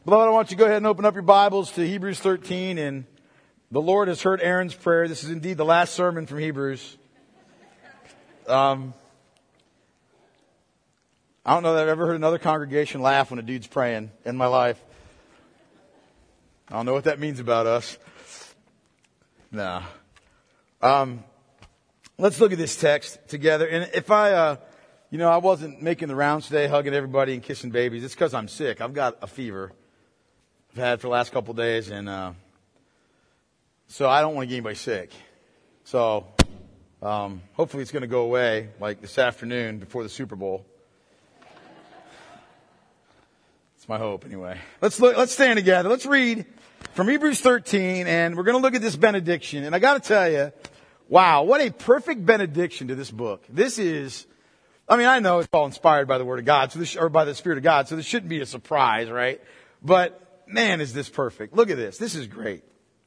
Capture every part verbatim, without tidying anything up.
Beloved, I want you to go ahead and open up your Bibles to Hebrews thirteen. And the Lord has heard Aaron's prayer. This is indeed the last sermon from Hebrews. Um, I don't know that I've ever heard another congregation laugh when a dude's praying in my life. I don't know what that means about us. Nah. Um, let's look at this text together. And if I, uh, you know, I wasn't making the rounds today, hugging everybody and kissing babies. It's because I'm sick. I've got a fever I've had for the last couple of days, and uh, so I don't want to get anybody sick. So um, hopefully it's going to go away like this afternoon before the Super Bowl. It's my hope, anyway. Let's look. Let's stand together. Let's read from Hebrews thirteen, and we're going to look at this benediction. And I got to tell you, wow, what a perfect benediction to this book. This is, I mean, I know it's all inspired by the Word of God, so this, or by the Spirit of God, so this shouldn't be a surprise, right? But man, is this perfect. Look at this. This is great.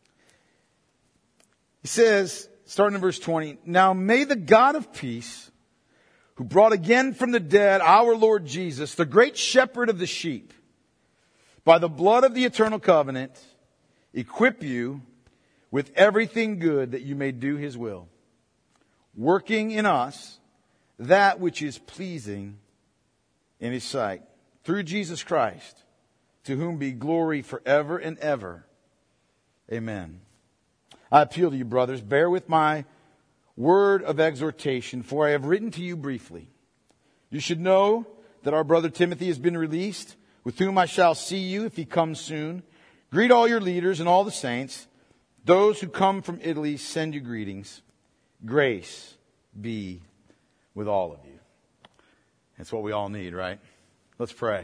He says, starting in verse twenty, "Now may the God of peace, who brought again from the dead our Lord Jesus, the great shepherd of the sheep, by the blood of the eternal covenant, equip you with everything good that you may do His will, working in us that which is pleasing in His sight, through Jesus Christ, to whom be glory forever and ever. Amen. I appeal to you, brothers, bear with my word of exhortation, for I have written to you briefly. You should know that our brother Timothy has been released, with whom I shall see you if he comes soon. Greet all your leaders and all the saints. Those who come from Italy send you greetings. Grace be with all of you." That's what we all need, right? Let's pray.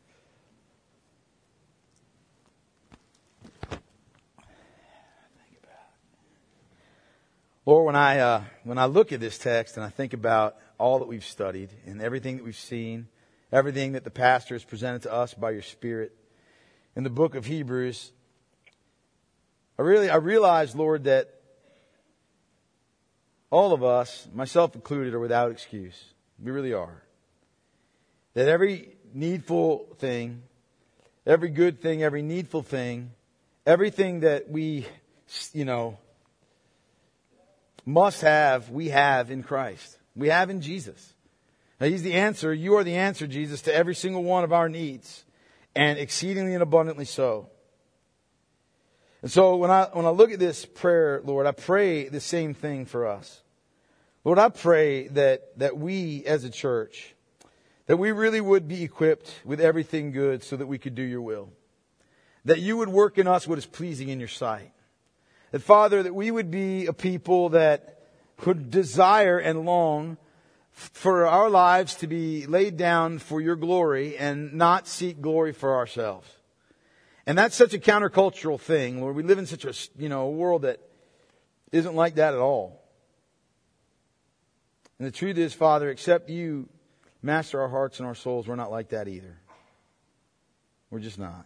Lord, when I uh, when I look at this text and I think about all that we've studied and everything that we've seen, everything that the pastor has presented to us by your Spirit in the book of Hebrews, I really I realize, Lord, that all of us, myself included, are without excuse. We really are. That every needful thing, every good thing, every needful thing, everything that we, you know, must have, we have in Christ. We have in Jesus. Now, He's the answer. You are the answer, Jesus, to every single one of our needs, and exceedingly and abundantly so. And so when I when I look at this prayer, Lord, I pray the same thing for us. Lord, I pray that that we as a church, that we really would be equipped with everything good so that we could do your will. That you would work in us what is pleasing in your sight. That, Father, that we would be a people that would desire and long for our lives to be laid down for your glory and not seek glory for ourselves. And that's such a countercultural thing, Lord. We live in such a, you know, a world that isn't like that at all. And the truth is, Father, except you master our hearts and our souls, we're not like that either. We're just not.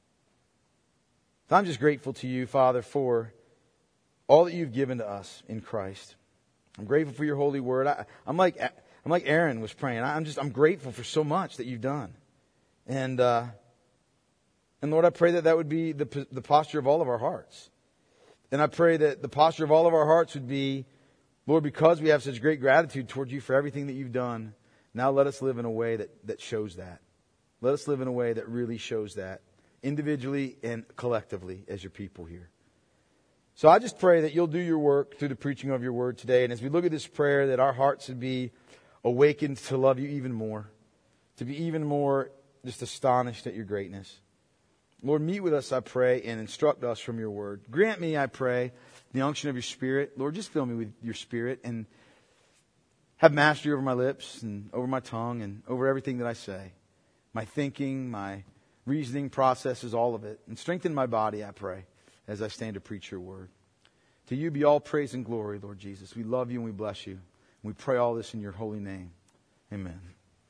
So I'm just grateful to you, Father, for all that you've given to us in Christ. I'm grateful for your holy word. I, I'm like I'm like Aaron was praying. I'm just I'm grateful for so much that you've done, and uh, and Lord, I pray that that would be the the posture of all of our hearts, and I pray that the posture of all of our hearts would be, Lord, because we have such great gratitude toward you for everything that you've done. Now let us live in a way that that shows that. Let us live in a way that really shows that, individually and collectively as your people here. So I just pray that you'll do your work through the preaching of your word today. And as we look at this prayer, that our hearts would be awakened to love you even more, to be even more just astonished at your greatness. Lord, meet with us, I pray, and instruct us from your word. Grant me, I pray, the unction of your Spirit. Lord, just fill me with your Spirit and have mastery over my lips and over my tongue and over everything that I say. My thinking, my reasoning processes, all of it. And strengthen my body, I pray, as I stand to preach your word. To you be all praise and glory, Lord Jesus. We love you and we bless you. And we pray all this in your holy name. Amen.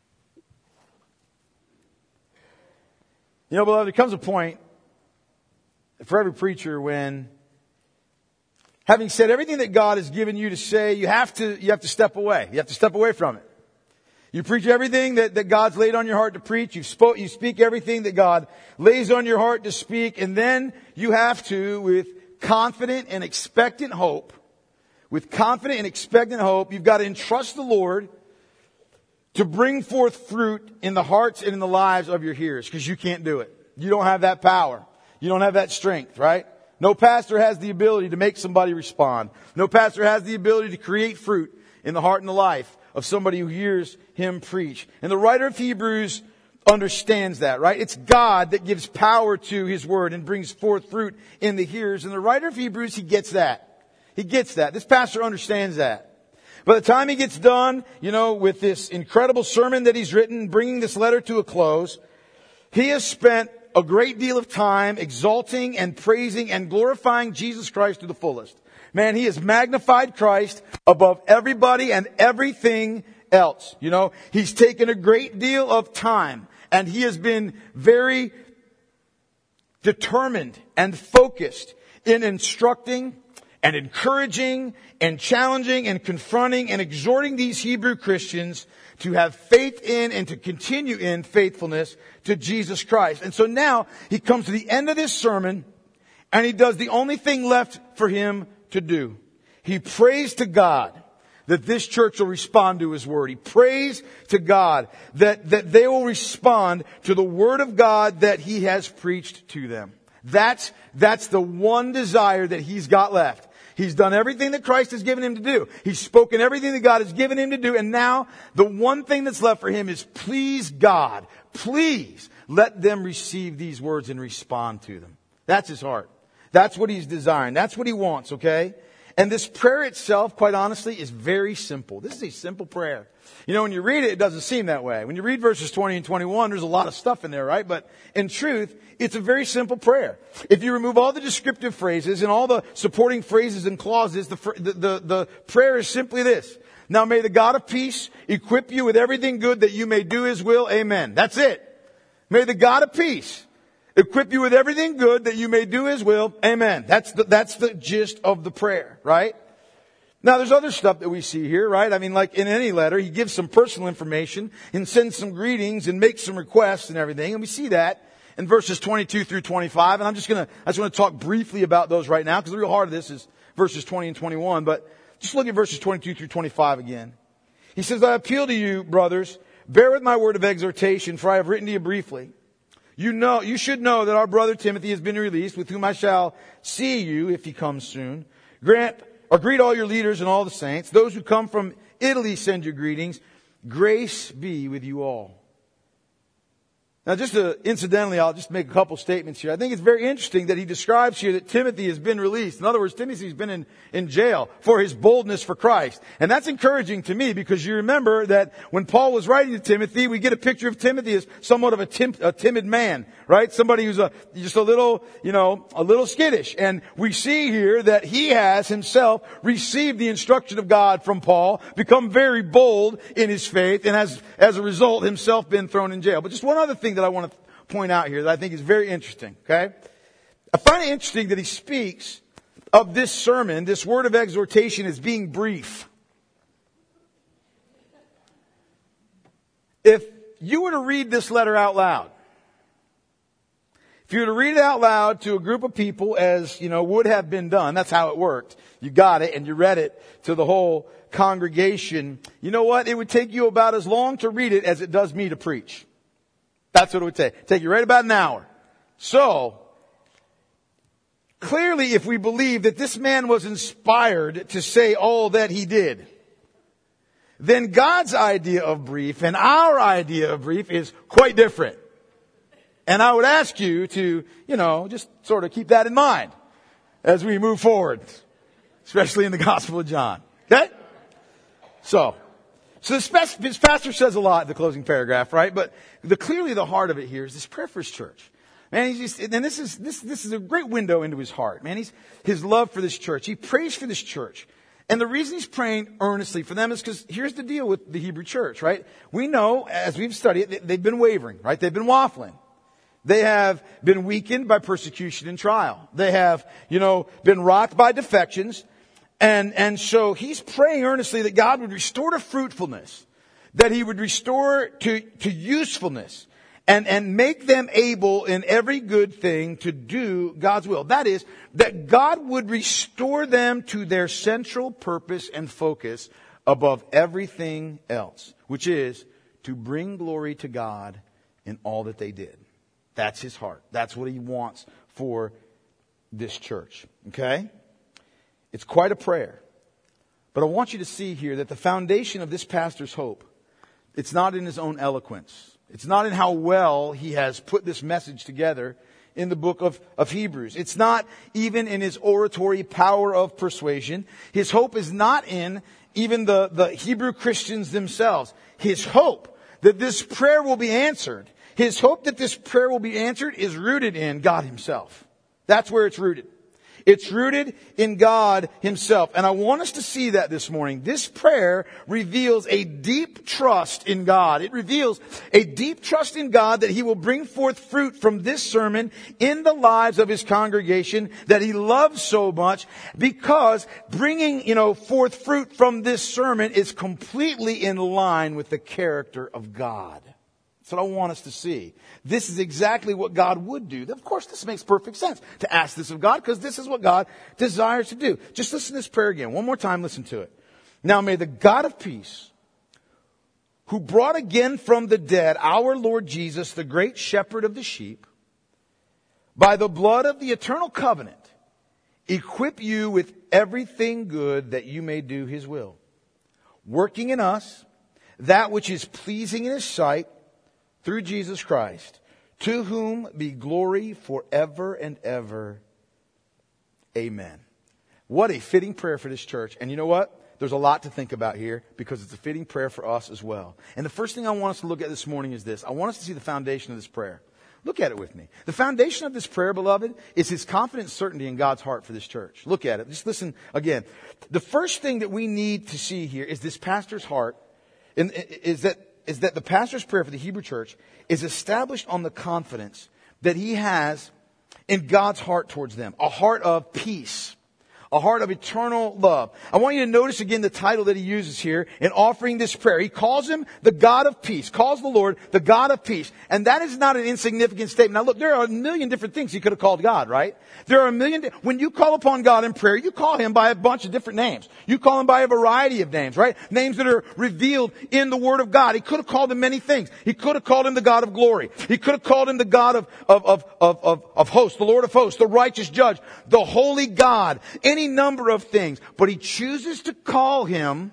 You know, beloved, there comes a point for every preacher when, having said everything that God has given you to say, you have to, you have to step away. You have to step away from it. You preach everything that, that God's laid on your heart to preach. You spoke, you speak everything that God lays on your heart to speak. And then you have to, with confident and expectant hope, with confident and expectant hope, you've got to entrust the Lord to bring forth fruit in the hearts and in the lives of your hearers, because you can't do it. You don't have that power. You don't have that strength, right? No pastor has the ability to make somebody respond. No pastor has the ability to create fruit in the heart and the life of somebody who hears him preach. And the writer of Hebrews understands that, right? It's God that gives power to His Word and brings forth fruit in the hearers. And the writer of Hebrews, he gets that. He gets that. This pastor understands that. By the time he gets done, you know, with this incredible sermon that he's written, bringing this letter to a close, he has spent a great deal of time exalting and praising and glorifying Jesus Christ to the fullest. Man, he has magnified Christ above everybody and everything else. You know, he's taken a great deal of time, and he has been very determined and focused in instructing and encouraging and challenging and confronting and exhorting these Hebrew Christians to have faith in and to continue in faithfulness to Jesus Christ. And so now he comes to the end of this sermon, and he does the only thing left for him to do. He prays to God that this church will respond to His Word. He prays to God that, that they will respond to the Word of God that He has preached to them. That's, that's the one desire that he's got left. He's done everything that Christ has given him to do. He's spoken everything that God has given him to do. And now the one thing that's left for him is, please God, please let them receive these words and respond to them. That's his heart. That's what he's desiring. That's what he wants, okay? And this prayer itself, quite honestly, is very simple. This is a simple prayer. You know, when you read it, it doesn't seem that way. When you read verses twenty and twenty-one, there's a lot of stuff in there, right? But in truth, it's a very simple prayer. If you remove all the descriptive phrases and all the supporting phrases and clauses, the, the, the, the prayer is simply this. Now may the God of peace equip you with everything good that you may do His will. Amen. That's it. May the God of peace equip you with everything good that you may do His will. Amen. That's the, that's the gist of the prayer, right? Now, there's other stuff that we see here, right? I mean, like in any letter, he gives some personal information and sends some greetings and makes some requests and everything. And we see that in verses twenty-two through twenty-five. And I'm just going to, I just want to talk briefly about those right now, because the real heart of this is verses twenty and twenty-one. But just look at verses twenty-two through twenty-five again. He says, I appeal to you, brothers, bear with my word of exhortation, for I have written to you briefly. You know, you should know that our brother Timothy has been released, with whom I shall see you if he comes soon. Grant or greet all your leaders and all the saints. Those who come from Italy send you greetings. Grace be with you all. Now, just to, incidentally, I'll just make a couple statements here. I think it's very interesting that he describes here that Timothy has been released. In other words, Timothy's been in, in jail for his boldness for Christ. And that's encouraging to me, because you remember that when Paul was writing to Timothy, we get a picture of Timothy as somewhat of a, tim, a timid man, right? Somebody who's a, just a little, you know, a little skittish. And we see here that he has himself received the instruction of God from Paul, become very bold in his faith, and has, as a result, himself been thrown in jail. But just one other thing that I want to point out here that I think is very interesting, okay? I find it interesting that he speaks of this sermon, this word of exhortation, as being brief. If you were to read this letter out loud, if you were to read it out loud to a group of people, as, you know, would have been done, that's how it worked. You got it and you read it to the whole congregation. You know what? It would take you about as long to read it as it does me to preach. That's what it would take. Take you right about an hour. So, clearly, if we believe that this man was inspired to say all that he did, then God's idea of brief and our idea of brief is quite different. And I would ask you to, you know, just sort of keep that in mind as we move forward, especially in the Gospel of John. Okay? So, So this, this pastor says a lot in the closing paragraph, right? But the, clearly the heart of it here is this prayer for his church. Man, he's just, and this is, this, this is a great window into his heart. Man, he's, his love for this church. He prays for this church. And the reason he's praying earnestly for them is because here's the deal with the Hebrew church, right? We know, as we've studied it, they've been wavering, right? They've been waffling. They have been weakened by persecution and trial. They have, you know, been rocked by defections. And, and so he's praying earnestly that God would restore to fruitfulness that he would restore to, to usefulness and, and make them able in every good thing to do God's will. That is, that God would restore them to their central purpose and focus above everything else, which is to bring glory to God in all that they did. That's his heart. That's what he wants for this church. Okay? It's quite a prayer. But I want you to see here that the foundation of this pastor's hope, it's not in his own eloquence. It's not in how well he has put this message together in the book of, of Hebrews. It's not even in his oratory power of persuasion. His hope is not in even the, the Hebrew Christians themselves. His hope that this prayer will be answered, his hope that this prayer will be answered is rooted in God himself. That's where it's rooted. It's rooted in God himself. And I want us to see that this morning. This prayer reveals a deep trust in God. It reveals a deep trust in God that he will bring forth fruit from this sermon in the lives of his congregation that he loves so much, because bringing, you know, forth fruit from this sermon is completely in line with the character of God. That's what I want us to see. This is exactly what God would do. Of course, this makes perfect sense to ask this of God, because this is what God desires to do. Just listen to this prayer again. One more time, listen to it. Now may the God of peace, who brought again from the dead our Lord Jesus, the great shepherd of the sheep, by the blood of the eternal covenant, equip you with everything good that you may do his will, working in us that which is pleasing in his sight, through Jesus Christ, to whom be glory forever and ever. Amen. What a fitting prayer for this church. And you know what? There's a lot to think about here, because it's a fitting prayer for us as well. And the first thing I want us to look at this morning is this. I want us to see the foundation of this prayer. Look at it with me. The foundation of this prayer, beloved, is his confident certainty in God's heart for this church. Look at it. Just listen again. The first thing that we need to see here is this pastor's heart, and is that is that the pastor's prayer for the Hebrew church is established on the confidence that he has in God's heart towards them. A heart of peace. A heart of eternal love. I want you to notice again the title that he uses here in offering this prayer. He calls him the God of peace. Calls the Lord the God of peace. And that is not an insignificant statement. Now look, there are a million different things he could have called God, right? There are a million, di- when you call upon God in prayer, you call him by a bunch of different names. You call him by a variety of names, right? Names that are revealed in the Word of God. He could have called him many things. He could have called him the God of glory. He could have called him the God of, of, of, of, of, of hosts, the Lord of hosts, the righteous judge, the holy God. Any number of things, but he chooses to call him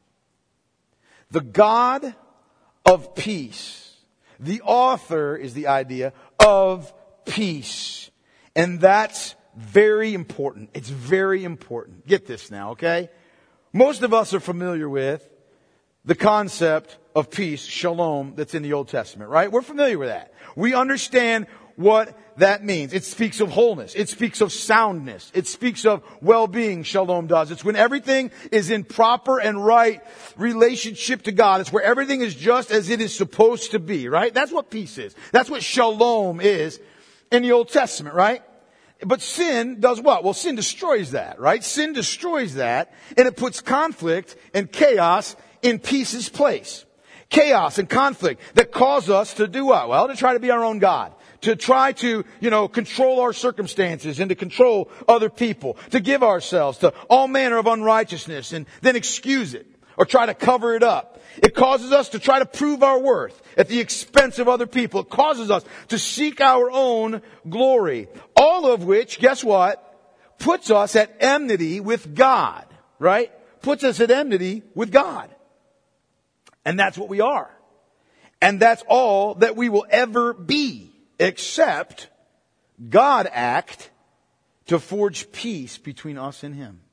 the God of peace. The author is the idea of peace. And that's very important. It's very important. Get this now, okay? Most of us are familiar with the concept of peace, shalom, that's in the Old Testament, right? We're familiar with that. We understand what that means. It speaks of wholeness. It speaks of soundness. It speaks of well-being, shalom does. It's when everything is in proper and right relationship to God. It's where everything is just as it is supposed to be, right? That's what peace is. That's what shalom is in the Old Testament, right? But sin does what? Well, sin destroys that, right? Sin destroys that, and it puts conflict and chaos in peace's place. Chaos and conflict that cause us to do what? Well, to try to be our own God. To try to, you know, control our circumstances and to control other people. To give ourselves to all manner of unrighteousness and then excuse it or try to cover it up. It causes us to try to prove our worth at the expense of other people. It causes us to seek our own glory. All of which, guess what? Puts us at enmity with God, right? Puts us at enmity with God. And that's what we are. And that's all that we will ever be. Except God act to forge peace between us and him.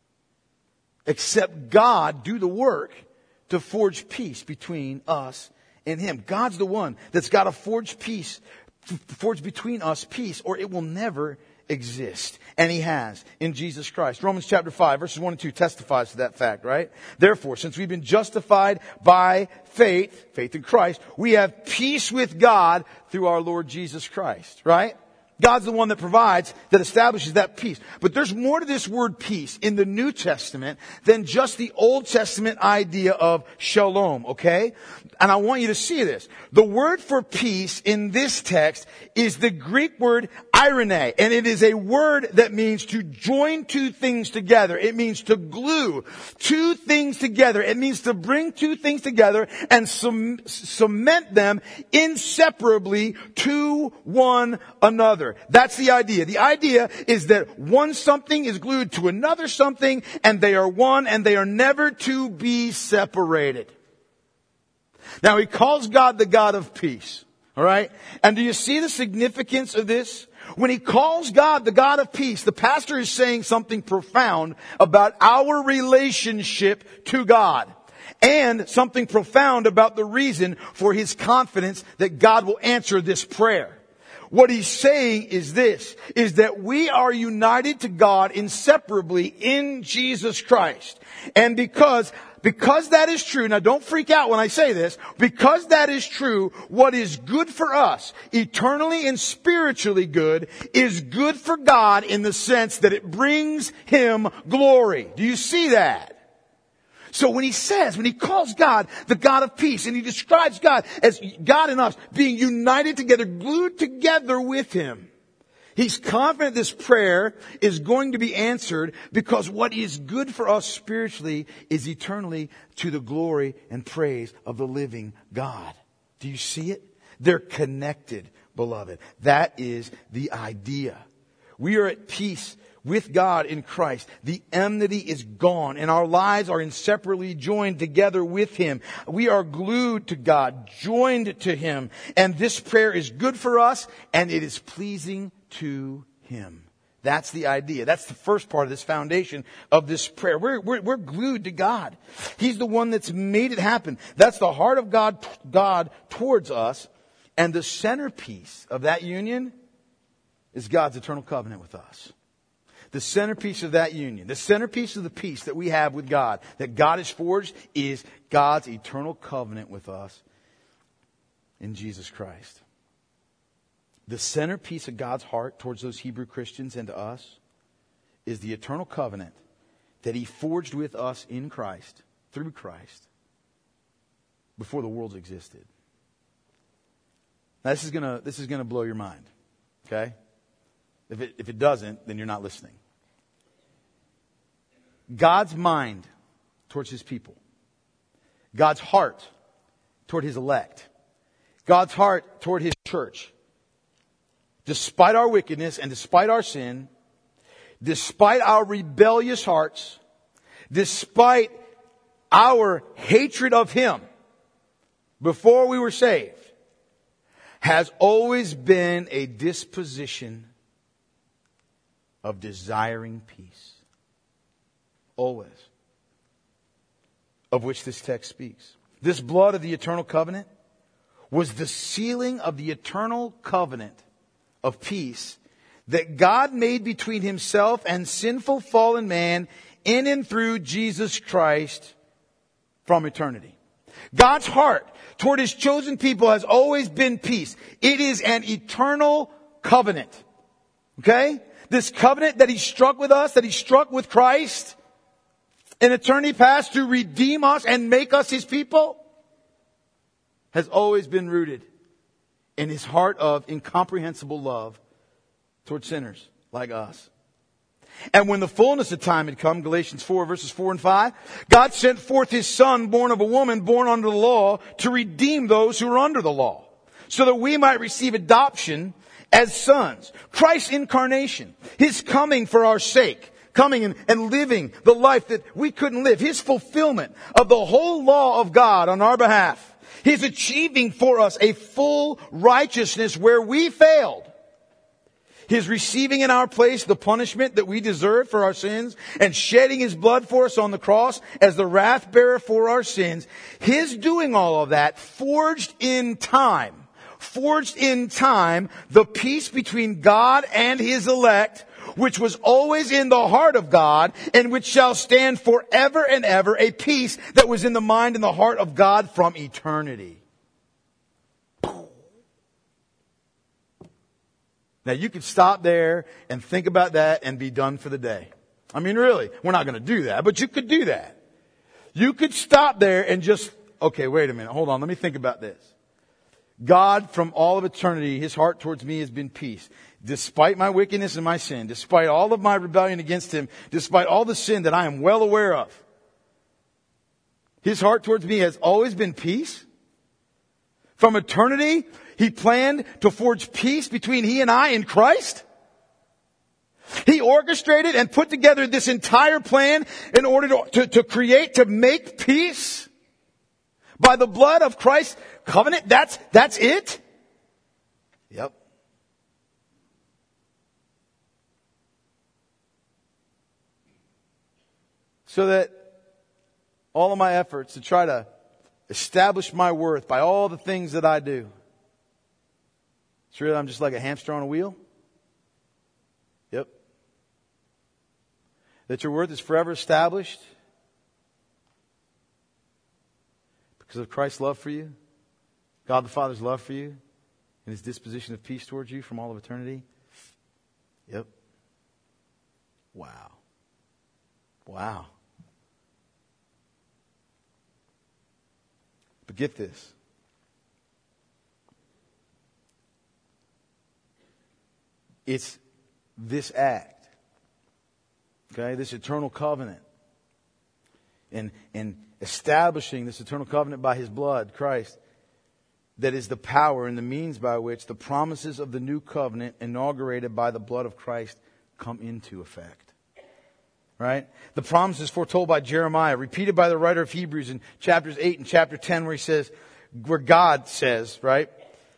Except God do the work to forge peace between us and him. God's the one that's got to forge peace, forge between us peace, or it will never exist. And he has in Jesus Christ. Romans chapter five, verses one and two testifies to that fact, right? Therefore, since we've been justified by faith, faith in Christ, we have peace with God through our Lord Jesus Christ, right? God's the one that provides, that establishes that peace. But there's more to this word peace in the New Testament than just the Old Testament idea of shalom, okay? And I want you to see this. The word for peace in this text is the Greek word irene, and it is a word that means to join two things together. It means to glue two things together. It means to bring two things together and cement them inseparably to one another. That's the idea. The idea is that one something is glued to another something, and they are one, and they are never to be separated. Now, he calls God the God of peace. All right? And do you see the significance of this? When he calls God the God of peace, the pastor is saying something profound about our relationship to God. And something profound about the reason for his confidence that God will answer this prayer. What he's saying is this, is that we are united to God inseparably in Jesus Christ. And because, because that is true, now don't freak out when I say this, because that is true, what is good for us, eternally and spiritually good, is good for God in the sense that it brings him glory. Do you see that? So when he says, when he calls God the God of peace, and he describes God as God and us being united together, glued together with him, he's confident this prayer is going to be answered because what is good for us spiritually is eternally to the glory and praise of the living God. Do you see it? They're connected, beloved. That is the idea. We are at peace with God in Christ. The enmity is gone, and our lives are inseparably joined together with him. We are glued to God, joined to him. And this prayer is good for us, and it is pleasing to him. That's the idea. That's the first part of this foundation of this prayer. We're, we're, we're glued to God. He's the one that's made it happen. That's the heart of God, God towards us. And the centerpiece of that union is God's eternal covenant with us. The centerpiece of that union, the centerpiece of the peace that we have with God, that God has forged, is God's eternal covenant with us in Jesus Christ. The centerpiece of God's heart towards those Hebrew Christians and to us is the eternal covenant that he forged with us in Christ, through Christ, before the world existed. Now this is gonna, this is gonna blow your mind. Okay? If it, if it doesn't, then you're not listening. God's mind towards his people. God's heart toward his elect. God's heart toward his church. Despite our wickedness and despite our sin, despite our rebellious hearts, despite our hatred of him before we were saved, has always been a disposition of desiring peace. Always. Of which this text speaks. This blood of the eternal covenant was the sealing of the eternal covenant of peace that God made between himself and sinful fallen man in and through Jesus Christ from eternity. God's heart toward his chosen people has always been peace. It is an eternal covenant. Okay? This covenant that he struck with us, that he struck with Christ in eternity past to redeem us and make us his people, has always been rooted in his heart of incomprehensible love toward sinners like us. And when the fullness of time had come, Galatians four verses four and five, God sent forth his son, born of a woman, born under the law, to redeem those who are under the law, so that we might receive adoption as sons. Christ's incarnation, his coming for our sake, coming and, and living the life that we couldn't live, his fulfillment of the whole law of God on our behalf, his achieving for us a full righteousness where we failed, his receiving in our place the punishment that we deserve for our sins and shedding his blood for us on the cross as the wrath bearer for our sins, his doing all of that forged in time, forged in time the peace between God and his elect, which was always in the heart of God and which shall stand forever and ever, a peace that was in the mind and the heart of God from eternity. Now you could stop there and think about that and be done for the day. I mean, really, we're not going to do that, but you could do that. You could stop there and just, okay, wait a minute, hold on, let me think about this. God, from all of eternity, His heart towards me has been peace. Despite my wickedness and my sin, despite all of my rebellion against Him, despite all the sin that I am well aware of, His heart towards me has always been peace. From eternity, He planned to forge peace between He and I in Christ. He orchestrated and put together this entire plan in order to, to, to create, to make peace by the blood of Christ's covenant. That's, that's it? Yep. So that all of my efforts to try to establish my worth by all the things that I do, it's really I'm just like a hamster on a wheel? Yep. That your worth is forever established because of Christ's love for you, God the Father's love for you, and His disposition of peace towards you from all of eternity. Yep. Wow. Wow. But get this. It's this act, okay, this eternal covenant, and, and establishing this eternal covenant by His blood, Christ, that is the power and the means by which the promises of the new covenant inaugurated by the blood of Christ come into effect. Right? The promises foretold by Jeremiah, repeated by the writer of Hebrews in chapters eight and chapter ten, where he says, where God says, right,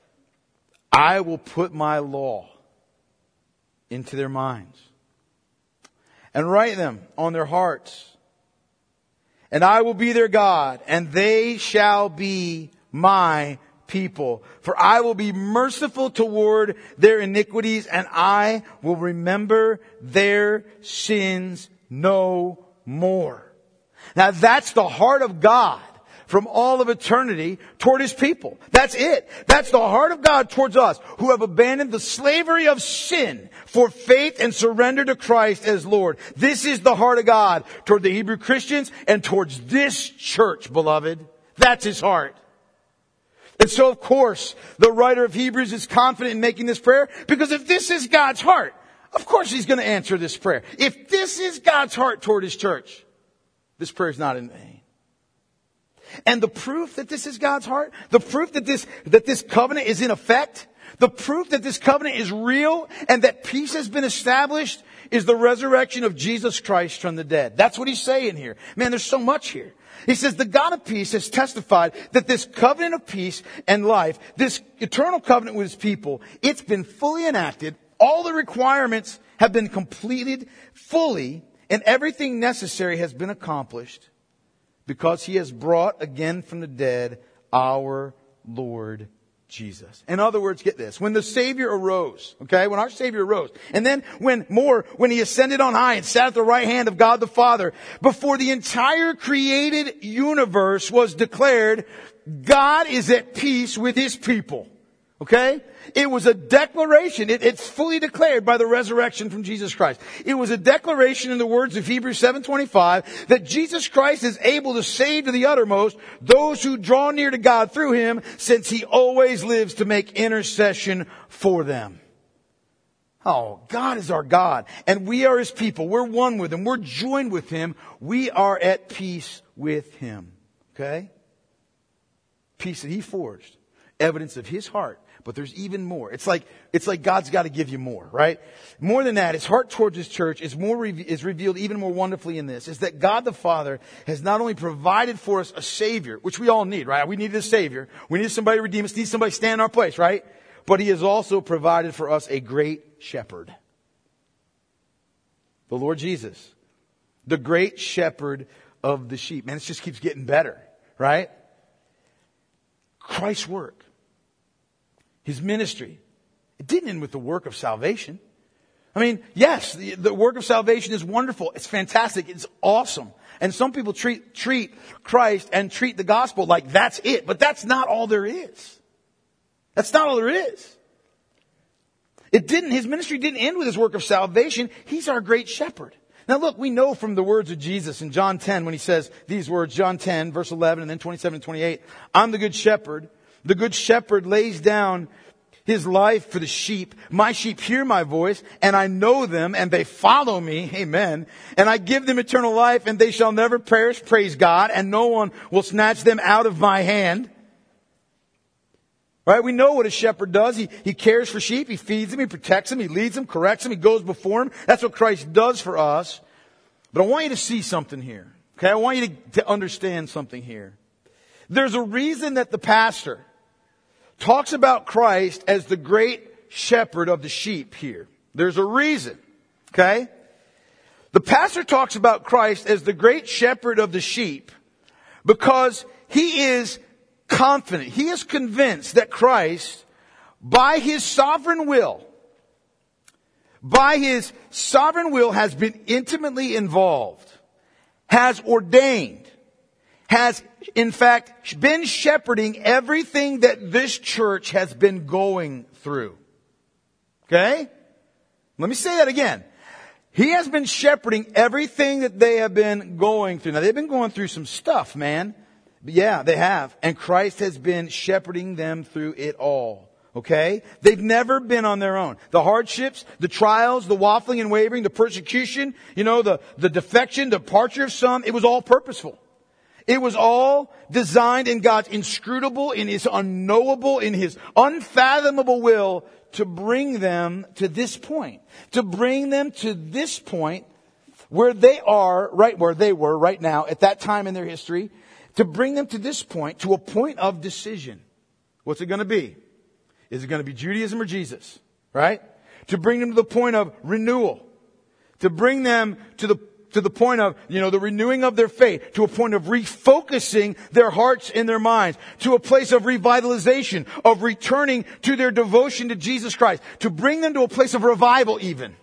I will put my law into their minds and write them on their hearts. And I will be their God, and they shall be my people. For I will be merciful toward their iniquities, and I will remember their sins no more. Now that's the heart of God from all of eternity toward His people. That's it. That's the heart of God towards us who have abandoned the slavery of sin for faith and surrender to Christ as Lord. This is the heart of God toward the Hebrew Christians and towards this church, beloved. That's His heart. And so, of course, the writer of Hebrews is confident in making this prayer because if this is God's heart, of course He's going to answer this prayer. If this is God's heart toward His church, this prayer is not in vain. And the proof that this is God's heart, the proof that this, that this covenant is in effect, the proof that this covenant is real and that peace has been established is the resurrection of Jesus Christ from the dead. That's what he's saying here. Man, there's so much here. He says the God of peace has testified that this covenant of peace and life, this eternal covenant with His people, it's been fully enacted. All the requirements have been completed fully and everything necessary has been accomplished because He has brought again from the dead our Lord Jesus. In other words, get this. When the Savior arose, okay, when our Savior arose, and then when more, when He ascended on high and sat at the right hand of God the Father, before the entire created universe was declared, God is at peace with His people. Okay? It was a declaration. It, it's fully declared by the resurrection from Jesus Christ. It was a declaration in the words of Hebrews seven twenty-five that Jesus Christ is able to save to the uttermost those who draw near to God through Him, since He always lives to make intercession for them. Oh, God is our God, and we are His people. We're one with Him. We're joined with Him. We are at peace with Him. Okay? Peace that He forged. Evidence of His heart. But there's even more. It's like, it's like God's got to give you more, right? More than that, His heart towards His church is more, is revealed even more wonderfully in this, is that God the Father has not only provided for us a Savior, which we all need, right? We need a Savior. We need somebody to redeem us. We need somebody to stand in our place, right? But He has also provided for us a great shepherd. The Lord Jesus. The great shepherd of the sheep. Man, it just keeps getting better, right? Christ's work. His ministry. It didn't end with the work of salvation. I mean, yes, the, the work of salvation is wonderful. It's fantastic. It's awesome. And some people treat, treat Christ and treat the gospel like that's it. But that's not all there is. That's not all there is. It didn't, his ministry didn't end with his work of salvation. He's our great shepherd. Now look, we know from the words of Jesus in John ten when he says these words, John ten verse eleven and then twenty-seven and twenty-eight. I'm the good shepherd. The good shepherd lays down his life for the sheep. My sheep hear my voice, and I know them, and they follow me. Amen. And I give them eternal life, and they shall never perish. Praise God. And no one will snatch them out of my hand. Right? We know what a shepherd does. He, he cares for sheep. He feeds them. He protects them. He leads them, corrects them. He goes before them. That's what Christ does for us. But I want you to see something here. Okay? I want you to, to understand something here. There's a reason that the pastor talks about Christ as the great shepherd of the sheep here. There's a reason. Okay? The pastor talks about Christ as the great shepherd of the sheep because he is confident. He is convinced that Christ, by his sovereign will, by his sovereign will has been intimately involved, has ordained, has in fact been shepherding everything that this church has been going through. Okay? Let me say that again. He has been shepherding everything that they have been going through. Now they've been going through some stuff, man. Yeah, they have. And Christ has been shepherding them through it all. Okay? They've never been on their own. The hardships, the trials, the waffling and wavering, the persecution, you know, the, the defection, the departure of some, it was all purposeful. It was all designed in God's inscrutable, in His unknowable, in His unfathomable will to bring them to this point. To bring them to this point where they are, right where they were right now at that time in their history. To bring them to this point, to a point of decision. What's it going to be? Is it going to be Judaism or Jesus? Right? To bring them to the point of renewal. To bring them to the to the point of, you know, the renewing of their faith. To a point of refocusing their hearts and their minds. To a place of revitalization. Of returning to their devotion to Jesus Christ. To bring them to a place of revival even.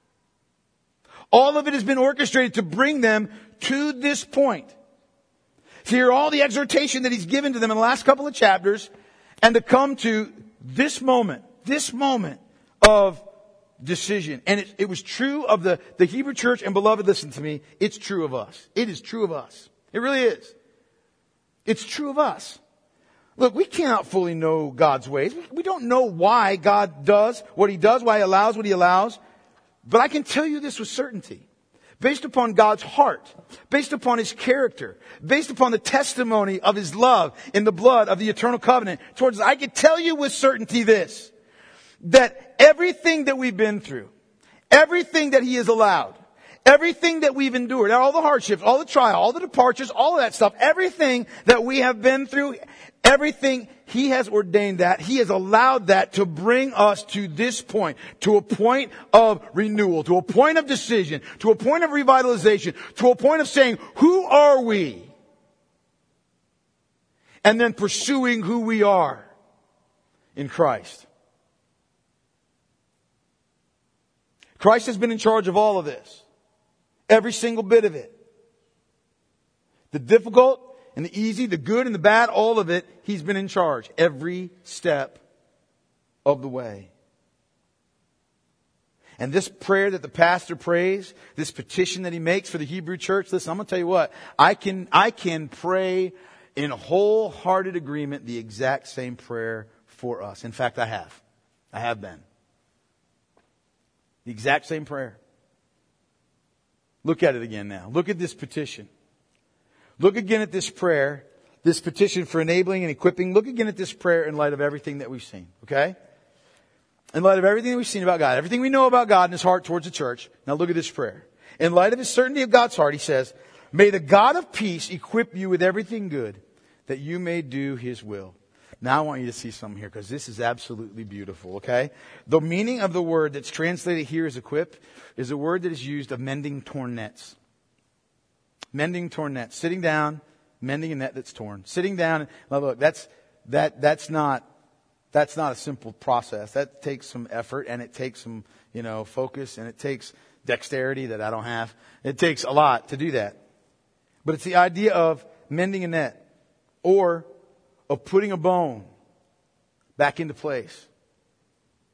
All of it has been orchestrated to bring them to this point. To hear all the exhortation that He's given to them in the last couple of chapters. And to come to this moment. This moment of decision. And it, it was true of the, the Hebrew church. And beloved, listen to me. It's true of us. It is true of us. It really is. It's true of us. Look, we cannot fully know God's ways. We, we don't know why God does what He does, why He allows what He allows. But I can tell you this with certainty. Based upon God's heart, based upon His character, based upon the testimony of His love in the blood of the eternal covenant towards us, I can tell you with certainty this, that everything that we've been through, everything that He has allowed, everything that we've endured, all the hardships, all the trial, all the departures, all of that stuff, everything that we have been through, everything, He has ordained that. He has allowed that to bring us to this point, to a point of renewal, to a point of decision, to a point of revitalization, to a point of saying, who are we? And then pursuing who we are in Christ. Christ has been in charge of all of this. Every single bit of it. The difficult and the easy, the good and the bad, all of it, He's been in charge. Every step of the way. And this prayer that the pastor prays, this petition that he makes for the Hebrew church, listen, I'm going to tell you what, I can, I can pray in wholehearted agreement the exact same prayer for us. In fact, I have. I have been. The exact same prayer. Look at it again now. Look at this petition. Look again at this prayer, this petition for enabling and equipping. Look again at this prayer in light of everything that we've seen. Okay? In light of everything that we've seen about God, everything we know about God and His heart towards the church. Now look at this prayer. In light of His certainty of God's heart, He says, may the God of peace equip you with everything good that you may do His will. Now I want you to see something here because this is absolutely beautiful, okay? The meaning of the word that's translated here as equip is a word that is used of mending torn nets. Mending torn nets. Sitting down, mending a net that's torn. Sitting down, now look, that's, that, that's not, that's not a simple process. That takes some effort and it takes some, you know, focus and it takes dexterity that I don't have. It takes a lot to do that. But it's the idea of mending a net or of putting a bone back into place.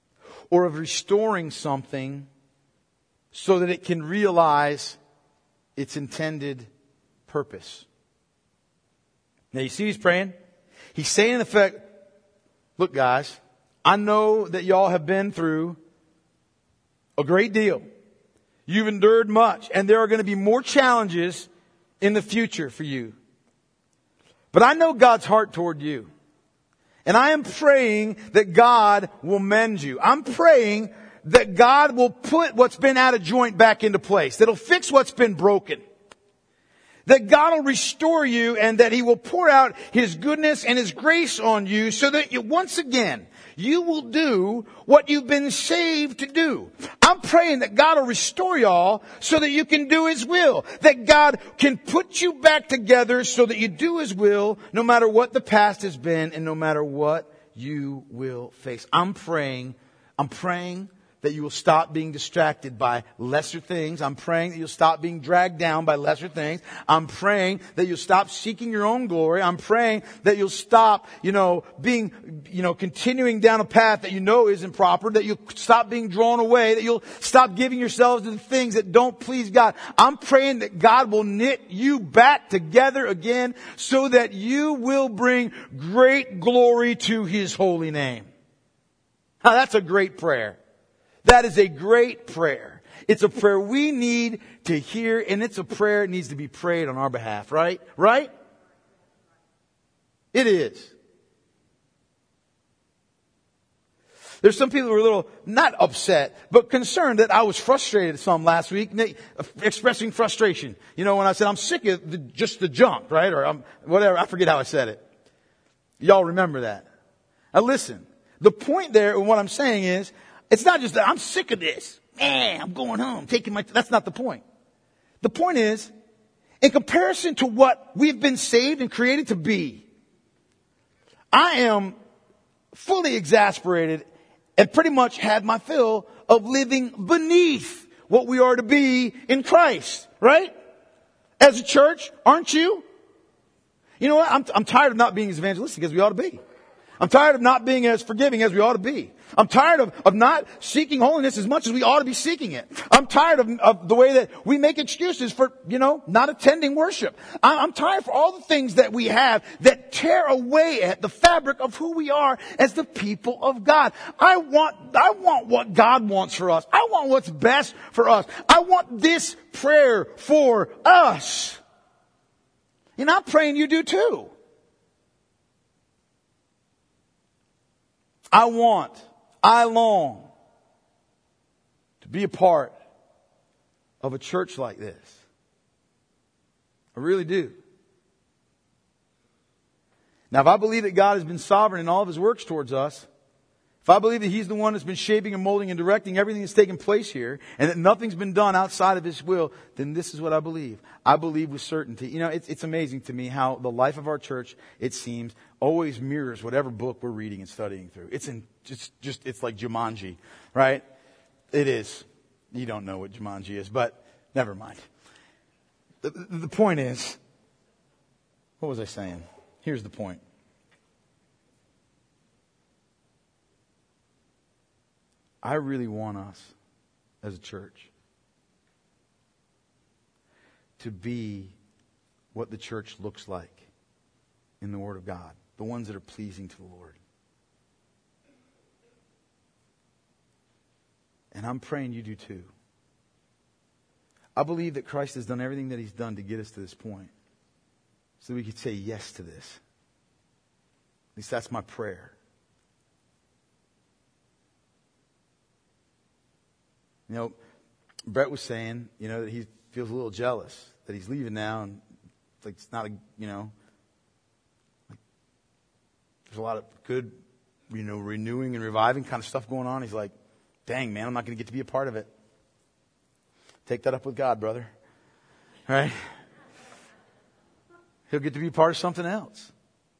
or of restoring something so that it can realize its intended purpose. Now you see he's praying? He's saying in effect, look guys, I know that y'all have been through a great deal. You've endured much, and there are going to be more challenges in the future for you. But I know God's heart toward you. And I am praying that God will mend you. I'm praying that God will put what's been out of joint back into place. That'll fix what's been broken. That God will restore you and that He will pour out His goodness and His grace on you so that you, once again, you will do what you've been saved to do. I'm praying that God will restore y'all so that you can do His will. That God can put you back together so that you do His will no matter what the past has been and no matter what you will face. I'm praying, I'm praying that you will stop being distracted by lesser things. I'm praying that you'll stop being dragged down by lesser things. I'm praying that you'll stop seeking your own glory. I'm praying that you'll stop, you know, being, you know, continuing down a path that you know isn't proper, that you'll stop being drawn away, that you'll stop giving yourselves to the things that don't please God. I'm praying that God will knit you back together again so that you will bring great glory to His holy name. Now that's a great prayer. That is a great prayer. It's a prayer we need to hear, and it's a prayer that needs to be prayed on our behalf, right? Right? It is. There's some people who are a little, not upset, but concerned that I was frustrated some last week, expressing frustration. You know, when I said, I'm sick of the, just the junk, right? Or I'm, whatever, I forget how I said it. Y'all remember that. Now listen, the point there, and what I'm saying is, it's not just that I'm sick of this. Man, I'm going home, taking my, that's not the point. The point is, in comparison to what we've been saved and created to be, I am fully exasperated and pretty much had my fill of living beneath what we are to be in Christ, right? As a church, aren't you? You know what? I'm, I'm tired of not being as evangelistic as we ought to be. I'm tired of not being as forgiving as we ought to be. I'm tired of, of not seeking holiness as much as we ought to be seeking it. I'm tired of, of the way that we make excuses for, you know, not attending worship. I, I'm tired for all the things that we have that tear away at the fabric of who we are as the people of God. I want, I want what God wants for us. I want what's best for us. I want this prayer for us. And I'm praying you do too. I want, I long to be a part of a church like this. I really do. Now, if I believe that God has been sovereign in all of His works towards us, if I believe that He's the one that's been shaping and molding and directing everything that's taken place here, and that nothing's been done outside of His will, then this is what I believe. I believe with certainty. You know, it's, it's amazing to me how the life of our church, it seems, always mirrors whatever book we're reading and studying through. It's in, just, just, it's like Jumanji, right? It is. You don't know what Jumanji is, but never mind. The, the, the point is, what was I saying? Here's the point. I really want us as a church to be what the church looks like in the Word of God. The ones that are pleasing to the Lord. And I'm praying you do too. I believe that Christ has done everything that He's done to get us to this point. So we could say yes to this. At least that's my prayer. You know, Brett was saying, you know, that he feels a little jealous that he's leaving now, and it's like it's not a, you know, like there's a lot of good, you know, renewing and reviving kind of stuff going on. He's like, dang, man, I'm not going to get to be a part of it. Take that up with God, brother. All right? He'll get to be part of something else.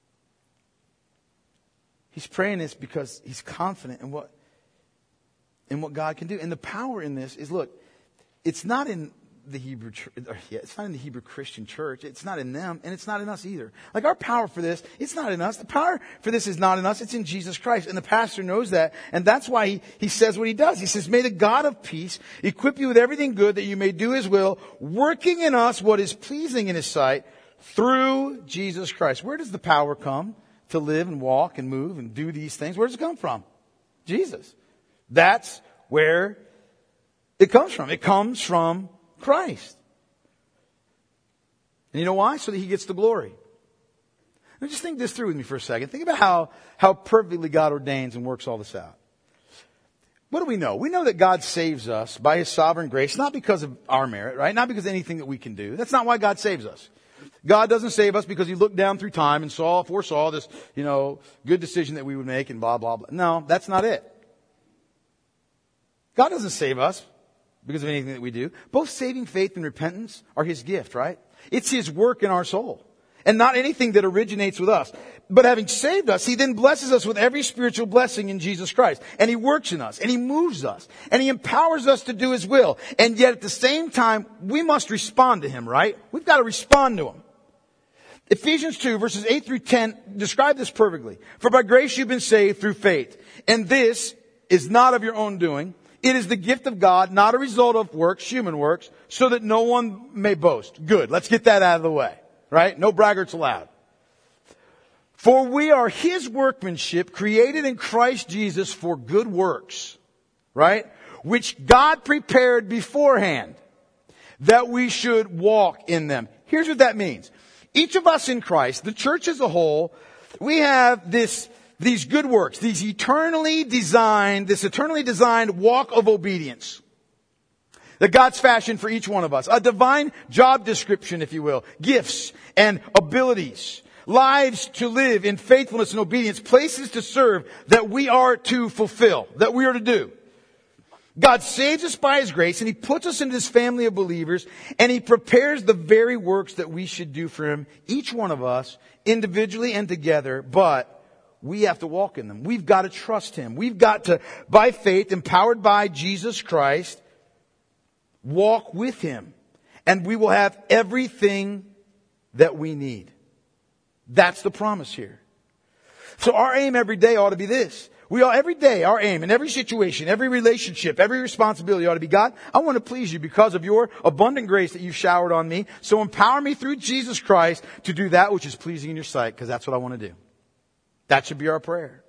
He's praying this because he's confident in what in what God can do. And the power in this is, look, it's not in the Hebrew, yeah, it's not in the Hebrew Christian church. It's not in them, and it's not in us either. Like our power for this, it's not in us. The power for this is not in us. It's in Jesus Christ. And the pastor knows that. And that's why he, he says what he does. He says, may the God of peace equip you with everything good that you may do his will, working in us what is pleasing in his sight through Jesus Christ. Where does the power come to live and walk and move and do these things? Where does it come from? Jesus. That's where it comes from. It comes from Christ. And you know why? So that he gets the glory. Now just think this through with me for a second. Think about how, how perfectly God ordains and works all this out. What do we know? We know that God saves us by his sovereign grace, not because of our merit, right? Not because of anything that we can do. That's not why God saves us. God doesn't save us because he looked down through time and saw, foresaw this, you know, good decision that we would make and blah, blah, blah. No, that's not it. God doesn't save us because of anything that we do. Both saving faith and repentance are his gift, right? It's his work in our soul. And not anything that originates with us. But having saved us, he then blesses us with every spiritual blessing in Jesus Christ. And he works in us. And he moves us. And he empowers us to do his will. And yet at the same time, we must respond to him, right? We've got to respond to him. Ephesians two, verses eight through ten, describe this perfectly. For by grace you've been saved through faith. And this is not of your own doing. It is the gift of God, not a result of works, human works, so that no one may boast. Good. Let's get that out of the way. Right? No braggarts allowed. For we are his workmanship, created in Christ Jesus for good works. Right? Which God prepared beforehand, that we should walk in them. Here's what that means. Each of us in Christ, the church as a whole, we have this These good works, these eternally designed, this eternally designed walk of obedience that God's fashioned for each one of us. A divine job description, if you will. Gifts and abilities. Lives to live in faithfulness and obedience. Places to serve that we are to fulfill, that we are to do. God saves us by his grace and he puts us into this family of believers and he prepares the very works that we should do for him, each one of us, individually and together, but we have to walk in them. We've got to trust him. We've got to, by faith, empowered by Jesus Christ, walk with him. And we will have everything that we need. That's the promise here. So our aim every day ought to be this. We all, every day, our aim in every situation, every relationship, every responsibility ought to be, God, I want to please you because of your abundant grace that you've showered on me. So empower me through Jesus Christ to do that which is pleasing in your sight, because that's what I want to do. That should be our prayer.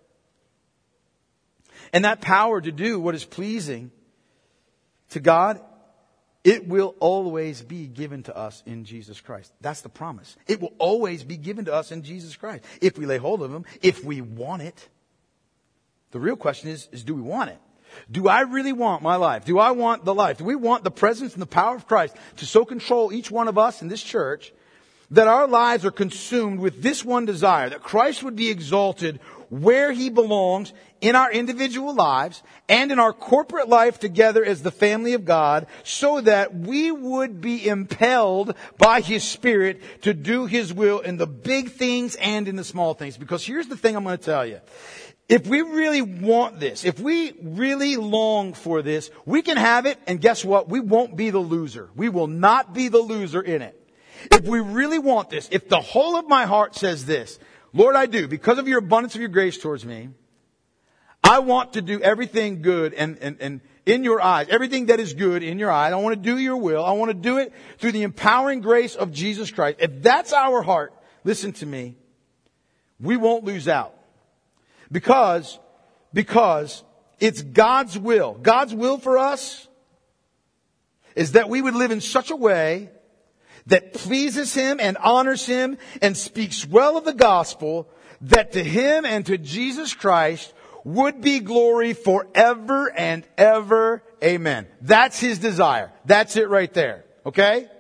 And that power to do what is pleasing to God, it will always be given to us in Jesus Christ. That's the promise. It will always be given to us in Jesus Christ. If we lay hold of him, if we want it. The real question is, is do we want it? Do I really want my life? Do I want the life? Do we want the presence and the power of Christ to so control each one of us in this church that our lives are consumed with this one desire, that Christ would be exalted where he belongs in our individual lives and in our corporate life together as the family of God, so that we would be impelled by his Spirit to do his will in the big things and in the small things. Because here's the thing I'm going to tell you. If we really want this, if we really long for this, we can have it, and guess what? We won't be the loser. We will not be the loser in it. If we really want this, if the whole of my heart says this, Lord, I do, because of your abundance of your grace towards me, I want to do everything good and, and, and in your eyes, everything that is good in your eyes. I want to do your will. I want to do it through the empowering grace of Jesus Christ. If that's our heart, listen to me, we won't lose out. Because, because it's God's will. God's will for us is that we would live in such a way that pleases him and honors him and speaks well of the gospel, that to him and to Jesus Christ would be glory forever and ever. Amen. That's his desire. That's it right there. Okay?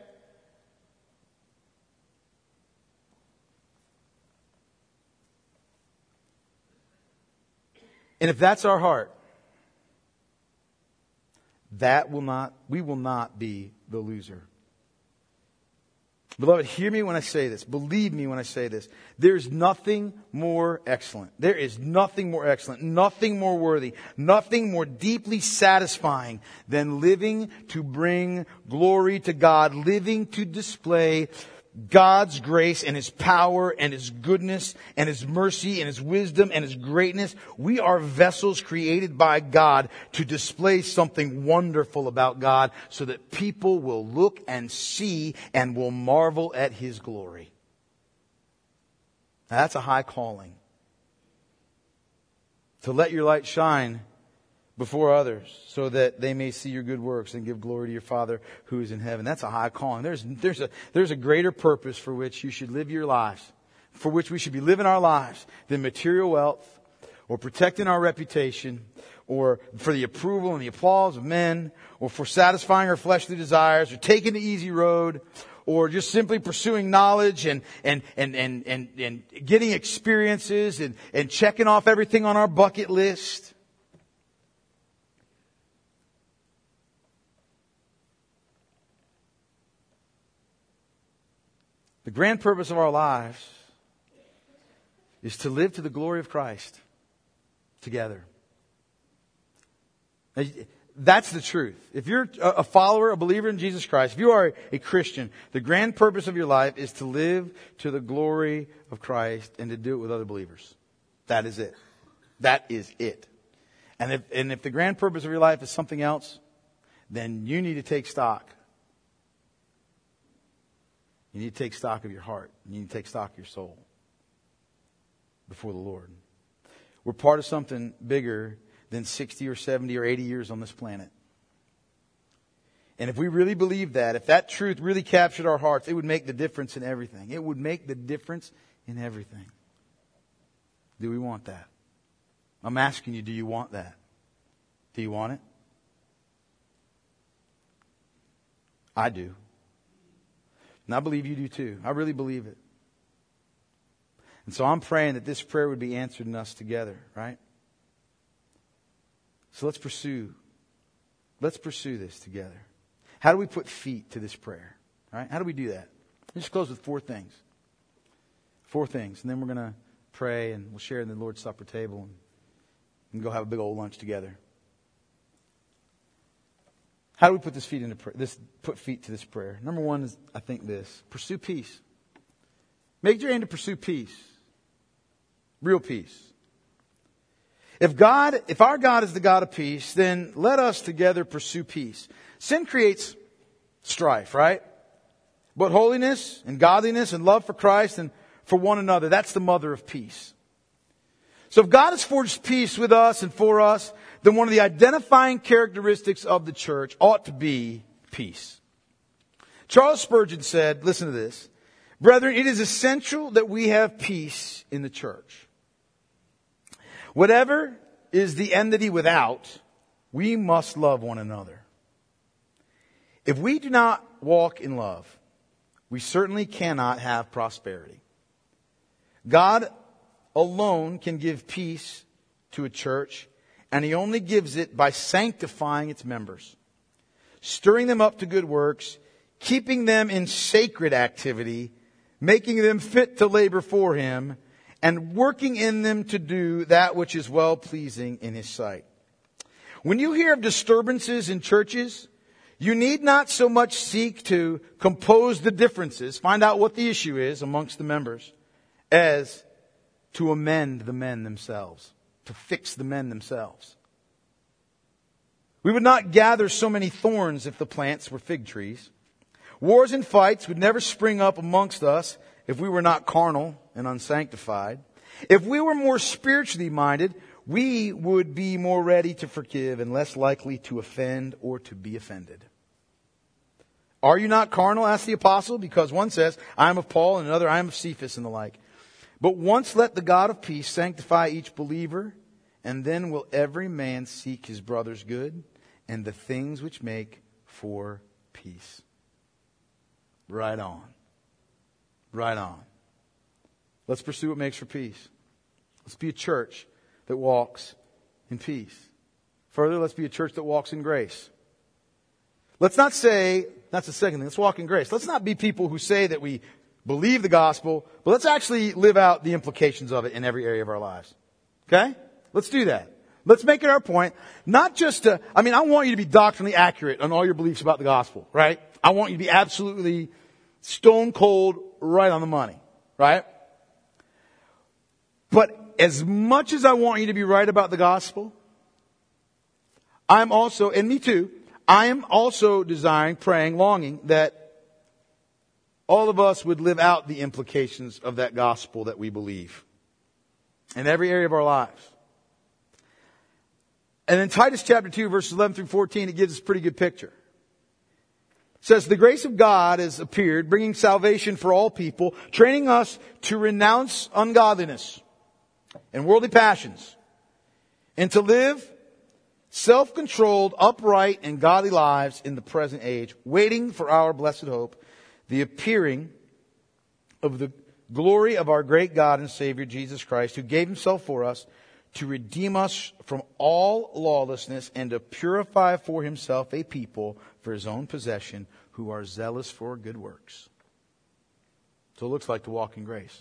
And if that's our heart, that will not, we will not be the loser. Beloved, hear me when I say this. Believe me when I say this. There's nothing more excellent. There is nothing more excellent, nothing more worthy, nothing more deeply satisfying than living to bring glory to God, living to display God's grace and His power and His goodness and His mercy and His wisdom and His greatness. We are vessels created by God to display something wonderful about God so that people will look and see and will marvel at His glory. Now, that's a high calling. To let your light shine before others so that they may see your good works and give glory to your Father who is in heaven. That's a high calling. There's, there's a, there's a greater purpose for which you should live your lives, for which we should be living our lives than material wealth or protecting our reputation or for the approval and the applause of men or for satisfying our fleshly desires or taking the easy road or just simply pursuing knowledge and, and, and, and, and, and getting experiences and, and checking off everything on our bucket list. The grand purpose of our lives is to live to the glory of Christ together. That's the truth. If you're a follower, a believer in Jesus Christ, if you are a Christian, the grand purpose of your life is to live to the glory of Christ and to do it with other believers. That is it. That is it. And if, and if the grand purpose of your life is something else, then you need to take stock. You need to take stock of your heart. You need to take stock of your soul before the Lord. We're part of something bigger than sixty or seventy or eighty years on this planet. And if we really believe that, if that truth really captured our hearts, it would make the difference in everything. It would make the difference in everything. Do we want that? I'm asking you, do you want that? Do you want it? I do. And I believe you do too. I really believe it. And so I'm praying that this prayer would be answered in us together, right? So let's pursue. Let's pursue this together. How do we put feet to this prayer? Right? How do we do that? Let's just close with four things. Four things. And then we're going to pray and we'll share in the Lord's Supper table and, and go have a big old lunch together. How do we put this feet into prayer? This put feet to this prayer. Number one is, I think, this: pursue peace. Make your aim to pursue peace, real peace. If God, if our God is the God of peace, then let us together pursue peace. Sin creates strife, right? But holiness and godliness and love for Christ and for one another, that's the mother of peace. So if God has forged peace with us and for us, then one of the identifying characteristics of the church ought to be peace. Charles Spurgeon said, listen to this: "Brethren, it is essential that we have peace in the church. Whatever is the enmity without, we must love one another. If we do not walk in love, we certainly cannot have prosperity. God alone can give peace to a church, and He only gives it by sanctifying its members, stirring them up to good works, keeping them in sacred activity, making them fit to labor for Him, and working in them to do that which is well-pleasing in His sight." When you hear of disturbances in churches, you need not so much seek to compose the differences, find out what the issue is amongst the members, as to amend the men themselves, to fix the men themselves. We would not gather so many thorns if the plants were fig trees. Wars and fights would never spring up amongst us if we were not carnal and unsanctified. If we were more spiritually minded, we would be more ready to forgive and less likely to offend or to be offended. Are you not carnal? Asked the apostle, because one says, I am of Paul, and another, I am of Cephas, and the like. But once let the God of peace sanctify each believer, and then will every man seek his brother's good and the things which make for peace. Right on. Right on. Let's pursue what makes for peace. Let's be a church that walks in peace. Further, let's be a church that walks in grace. Let's not say That's the second thing. Let's walk in grace. Let's not be people who say that we believe the gospel, but let's actually live out the implications of it in every area of our lives. Okay? Let's do that. Let's make it our point. Not just to, I mean, I want you to be doctrinally accurate on all your beliefs about the gospel, right? I want you to be absolutely stone cold, right on the money, right? But as much as I want you to be right about the gospel, I'm also, and me too, I am also desiring, praying, longing that all of us would live out the implications of that gospel that we believe in every area of our lives. And in Titus chapter two, verses eleven through fourteen, it gives us a pretty good picture. It says, the grace of God has appeared, bringing salvation for all people, training us to renounce ungodliness and worldly passions, and to live self-controlled, upright, and godly lives in the present age, waiting for our blessed hope, the appearing of the glory of our great God and Savior, Jesus Christ, who gave himself for us to redeem us from all lawlessness and to purify for himself a people for his own possession who are zealous for good works. So it looks like to walk in grace.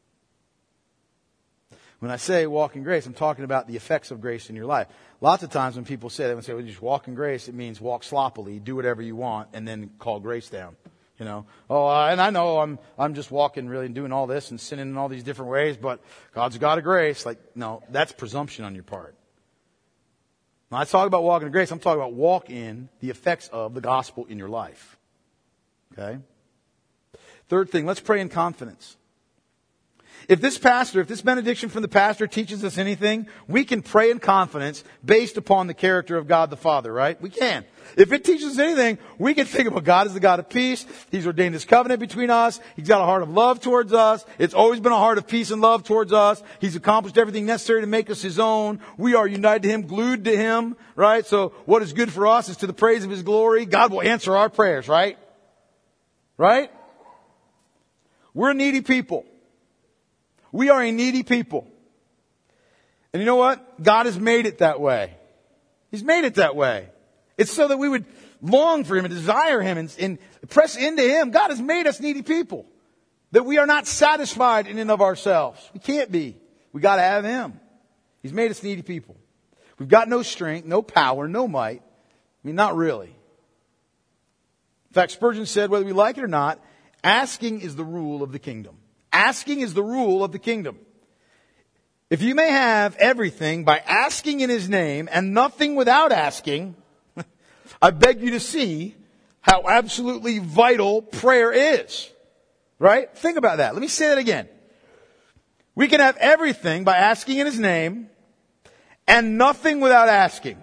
When I say walk in grace, I'm talking about the effects of grace in your life. Lots of times when people say that, when they say, well, just walk in grace, it means walk sloppily, do whatever you want, and then call grace down. You know, oh, and I know I'm I'm just walking really and doing all this and sinning in all these different ways, but God's a God of grace. Like, no, that's presumption on your part. When I talk about walking in grace, I'm talking about walk in the effects of the gospel in your life. Okay? Third thing, let's pray in confidence. If this pastor, if this benediction from the pastor teaches us anything, we can pray in confidence based upon the character of God the Father, right? We can. If it teaches us anything, we can think about God as the God of peace. He's ordained this covenant between us. He's got a heart of love towards us. It's always been a heart of peace and love towards us. He's accomplished everything necessary to make us his own. We are united to him, glued to him, right? So what is good for us is to the praise of his glory. God will answer our prayers, right? Right? We're a needy people. We are a needy people. And you know what? God has made it that way. He's made it that way. It's so that we would long for him and desire him and, and press into him. God has made us needy people. That we are not satisfied in and of ourselves. We can't be. We got to have him. He's made us needy people. We've got no strength, no power, no might. I mean, not really. In fact, Spurgeon said, whether we like it or not, asking is the rule of the kingdom. Asking is the rule of the kingdom. If you may have everything by asking in his name and nothing without asking, I beg you to see how absolutely vital prayer is. Right? Think about that. Let me say that again. We can have everything by asking in his name and nothing without asking.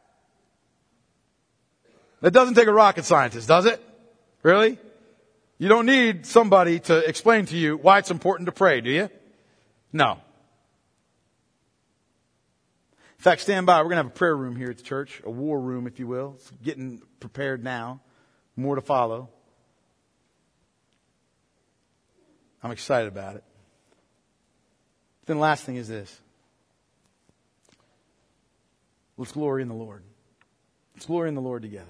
That doesn't take a rocket scientist, does it? Really? You don't need somebody to explain to you why it's important to pray, do you? No. In fact, stand by. We're going to have a prayer room here at the church, a war room, if you will. It's getting prepared now. More to follow. I'm excited about it. Then the last thing is this. Let's glory in the Lord. Let's glory in the Lord together.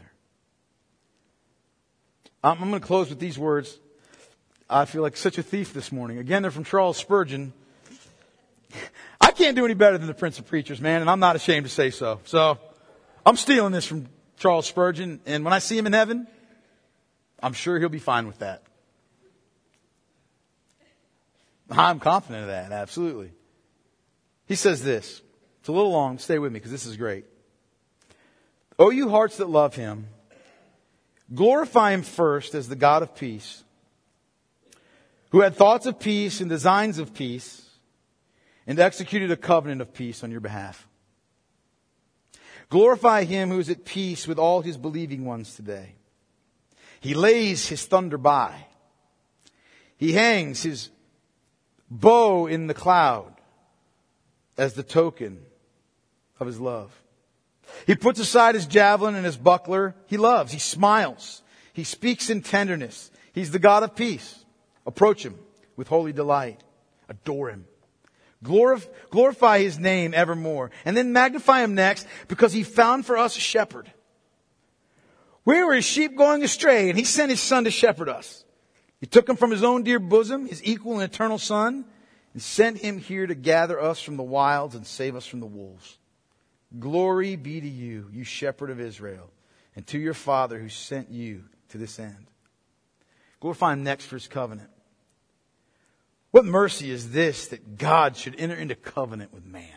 I'm going to close with these words. I feel like such a thief this morning. Again, they're from Charles Spurgeon. I can't do any better than the Prince of Preachers, man, and I'm not ashamed to say so. So I'm stealing this from Charles Spurgeon, and when I see him in heaven, I'm sure he'll be fine with that. I'm confident of that, absolutely. He says this. It's a little long. Stay with me because this is great. O you hearts that love him, glorify him first as the God of peace, who had thoughts of peace and designs of peace, and executed a covenant of peace on your behalf. Glorify him who is at peace with all his believing ones today. He lays his thunder by. He hangs his bow in the cloud as the token of his love. He puts aside his javelin and his buckler. He loves. He smiles. He speaks in tenderness. He's the God of peace. Approach him with holy delight. Adore him. Glorif- glorify his name evermore. And then magnify him next because he found for us a shepherd. We were his sheep going astray, and he sent his son to shepherd us. He took him from his own dear bosom, his equal and eternal son, and sent him here to gather us from the wilds and save us from the wolves. Glory be to you, you shepherd of Israel, and to your Father who sent you to this end. Glorify him next for his covenant. What mercy is this that God should enter into covenant with man?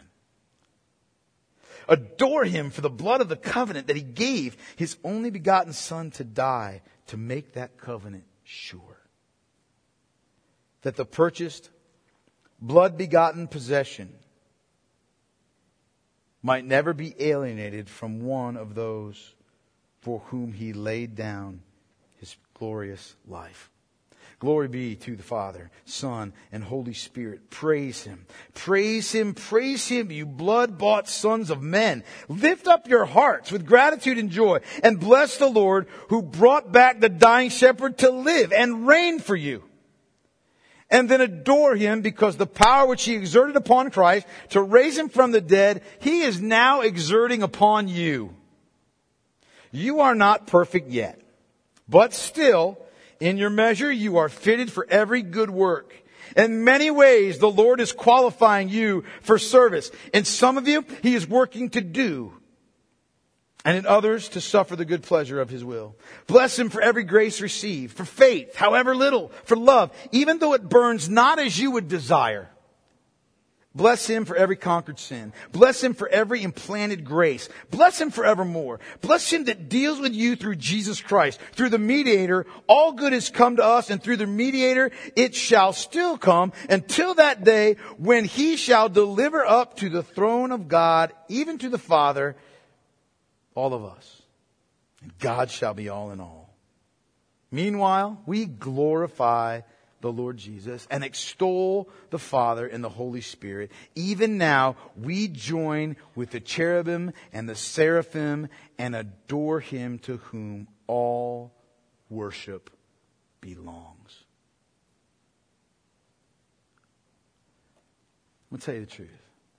Adore him for the blood of the covenant that he gave his only begotten Son to die to make that covenant sure. That the purchased, blood-begotten possession might never be alienated from one of those for whom he laid down his glorious life. Glory be to the Father, Son, and Holy Spirit. Praise him. Praise him. Praise him, you blood-bought sons of men. Lift up your hearts with gratitude and joy, and bless the Lord who brought back the dying shepherd to live and reign for you. And then adore him because the power which he exerted upon Christ to raise him from the dead, he is now exerting upon you. You are not perfect yet, but still, in your measure, you are fitted for every good work. In many ways, the Lord is qualifying you for service. In some of you, he is working to do, and in others, to suffer the good pleasure of his will. Bless him for every grace received, for faith, however little, for love, even though it burns not as you would desire. Bless him for every conquered sin. Bless him for every implanted grace. Bless him forevermore. Bless him that deals with you through Jesus Christ. Through the mediator, all good has come to us, and through the mediator, it shall still come until that day when he shall deliver up to the throne of God, even to the Father, all of us. And God shall be all in all. Meanwhile, we glorify the Lord Jesus and extol the Father and the Holy Spirit. Even now, we join with the cherubim and the seraphim and adore him to whom all worship belongs. I'm going to tell you the truth.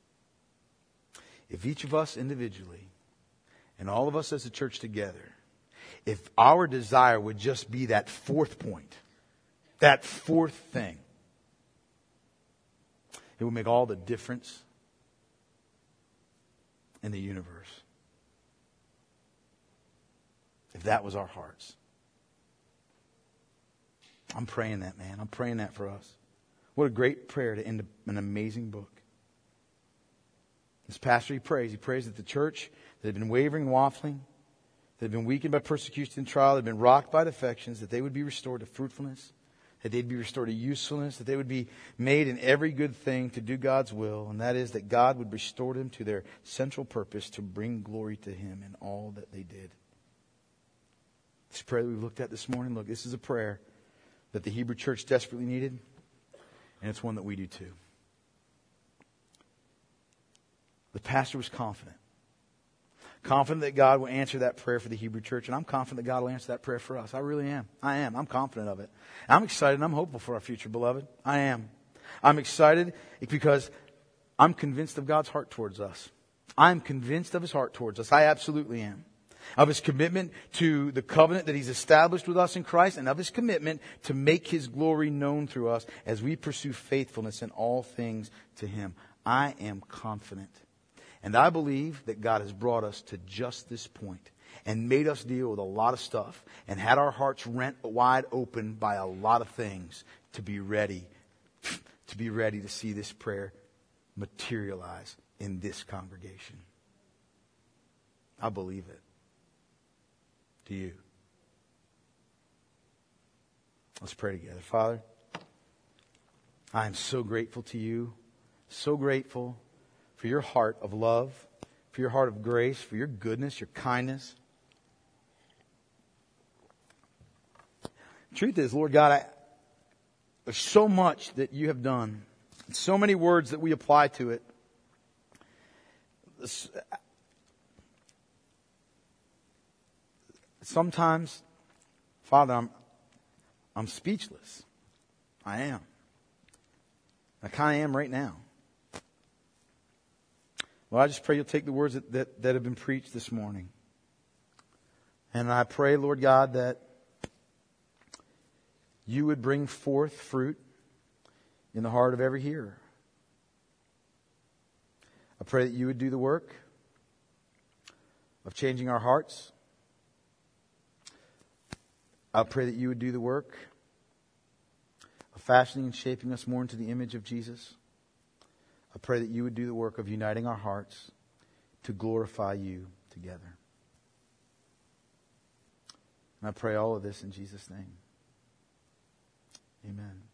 If each of us individually and all of us as a church together, if our desire would just be that fourth point, that fourth thing, it will make all the difference in the universe. If that was our hearts. I'm praying that, man. I'm praying that for us. What a great prayer to end an amazing book. This pastor, he prays. He prays that the church that had been wavering, waffling, that had been weakened by persecution and trial, that had been rocked by defections, that they would be restored to fruitfulness, that they'd be restored to usefulness, that they would be made in every good thing to do God's will, and that is that God would restore them to their central purpose to bring glory to him in all that they did. This prayer that we looked at this morning, look, this is a prayer that the Hebrew church desperately needed, and it's one that we do too. The pastor was confident. Confident that God will answer that prayer for the Hebrew church. And I'm confident that God will answer that prayer for us. I really am. I am. I'm confident of it. I'm excited and I'm hopeful for our future, beloved. I am. I'm excited because I'm convinced of God's heart towards us. I'm convinced of his heart towards us. I absolutely am. Of his commitment to the covenant that he's established with us in Christ, and of his commitment to make his glory known through us as we pursue faithfulness in all things to him. I am confident. And I believe that God has brought us to just this point and made us deal with a lot of stuff and had our hearts rent wide open by a lot of things to be ready, to be ready to see this prayer materialize in this congregation. I believe it. Do you? Let's pray together. Father, I am so grateful to you, so grateful for your heart of love, for your heart of grace, for your goodness, your kindness. The truth is, Lord God, I, there's so much that you have done, so many words that we apply to it. Sometimes, Father, I'm, I'm speechless. I am. I kind of am right now. Lord, I just pray you'll take the words that, that, that have been preached this morning And I pray, Lord God, that you would bring forth fruit in the heart of every hearer. I pray that you would do the work of changing our hearts. I pray that you would do the work of fashioning and shaping us more into the image of Jesus. I pray that you would do the work of uniting our hearts to glorify you together. And I pray all of this in Jesus' name. Amen.